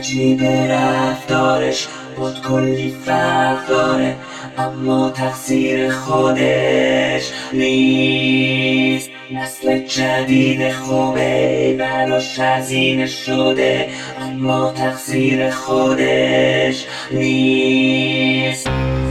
عجیب رفتارش بود کلی فرق داره، اما تقصیر خودش نیست. نسل جدید خوبه براش هزینه شده، اما تقصیر خودش نیست.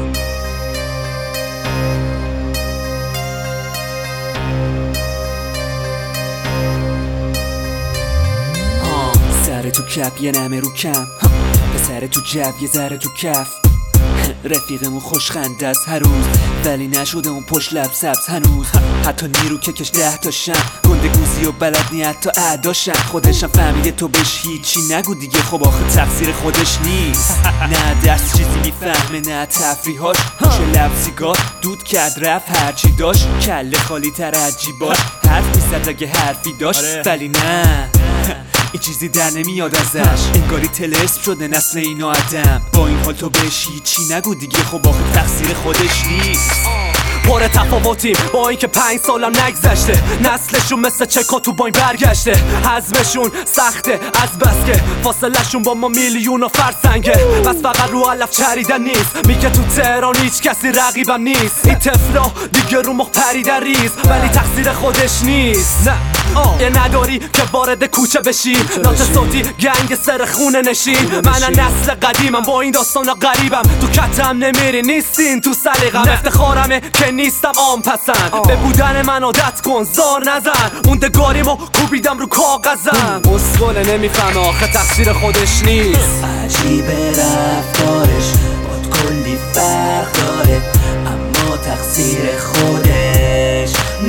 سر تو کپ یه نمه رو کم، پسر تو جب یه ذره تو کف. رفیقمون خوشخنده است هر روز، ولی نشده اون پشت لب سبز هنوز. حتی نیرو که کش 10 تاشم، گنده گوزی و بلد نی حتی اعداشم. خودشم فهمیده تو بهش هیچی نگو دیگه، خب آخه تقصیر خودش نیست. نه درس چیزی میفهمه نه تفریحاش، چه لب سیگار دود کرد رفت هرچی داشت. کله خالی تر عجیباش، حرف میزد اگه حرفی داشت، ولی نه این چیزی در نمیاد ازش. انگاری طلسم شده نسل این آدم، با این حال تو بهش هیچی نگو دیگه، خب آخه تقصیر خودش نیست. پر تفاوتیم با اینکه 5 سالم نگذشته، نسلشون مثل چکا تو باین برگشته. حزمشون سخته از بس که فاصله شون با ما میلیون و فرسنگه. بس فقط رو علف چریدن نیست، میگه تو تهران هیچ کسی رقیبم نیست. این طفلا دیگه رو مخ پریدن ریز، ولی تقصیر خودش نیست. نه یه نداری که وارد کوچه بشی، نات صوتی گنگ سر خونه نشین. من نسل قدیمم با این داستانا غریبم، تو کتم نمیری نیستین تو سلیقم. افتخارمه که نیستم عام پسند، به بودن من عادت کن زار نزن. موندگاریمو کوبیدم رو کاغذم، اسکله نمیفهمه آخه تقصیر خودش نیست. عجیب رفتارش بود کلی فرق داره، اما تقصیر خودش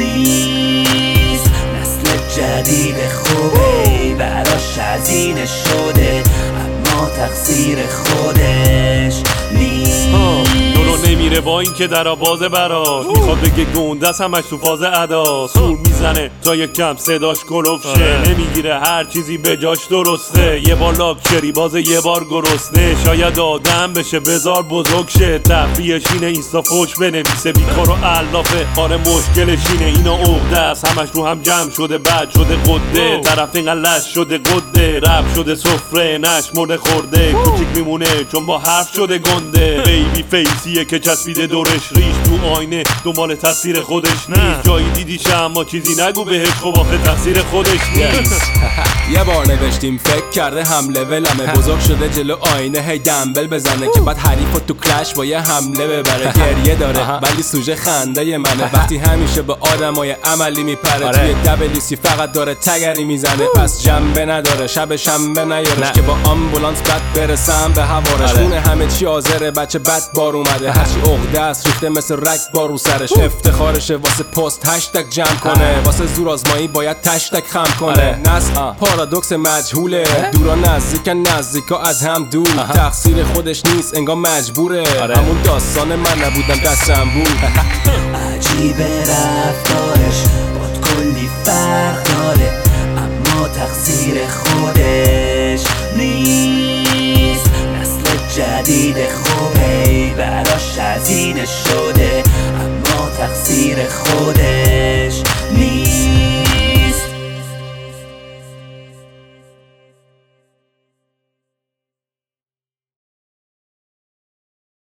نیست. نسل جدید خوبه براش هزینه شده، اما تقصیر خودش نیست. دورو نمیره با این که در آبازه براش، میخواد بگه گنده است همش تو فاز ادا. سور میزنه تا یک کم صداش کلوفشه، نمیگیره هر چیزی به جاش درسته. یه بار لاکچری بازه یه بار گرسنه، شاید آدم بشه بزار بزرگ شه. تفریحش اینه اینستا فوش بنویسه، بیکار و علافه. آره مشکلش اینه اینا عقده است، همش رو هم جمع شده بد شده قده. طرف اینقدر لش شده قده، رب شده سفره نشمرده خورده. کوچیک میمونه چون با حرف شده گنده. بیبی فیسیه که چسبیده دورش ریش، تو آینه دنبال تقصیر خودش نیست. جایی دیدیشه اما چیزی نگو بهش، خب آخه تقصیر خودش نیست. یه بار نوشتیم فکر کرده هم لولمه، بزرگ شده جلو آینه هی دنبل بزنه که بعد حریفو تو کلش با یه حمله ببره. گریه داره ولی سوژه خنده منه، وقتی همیشه به آدمای عملی میپره. توی WC فقط داره تگری میزنه، پس جنبه نداره شب شنبه نیارش که با آمبولانس بد برسم به هوارش. خونه همه چی آذره بچه بد بار اومده، هرچی عقده است ریخته مثل رگ بارو سرش. افتخارشه واسه پست هشتگ جمع کنه، واسه زور آزمایی باید تشتگ خم کنه. نسل پارادوکس مجهوله، دورا نزدیکن نزدیکا از هم دور. تقصیر خودش نیست انگار مجبوره، همون داستان من نبودم دستم بود. عجیب رفتارش بود کلی فرق داره، اما تقصیر خودش نیست. نسل جدید خوبه براش هزینه شده، اما تقصیر خودش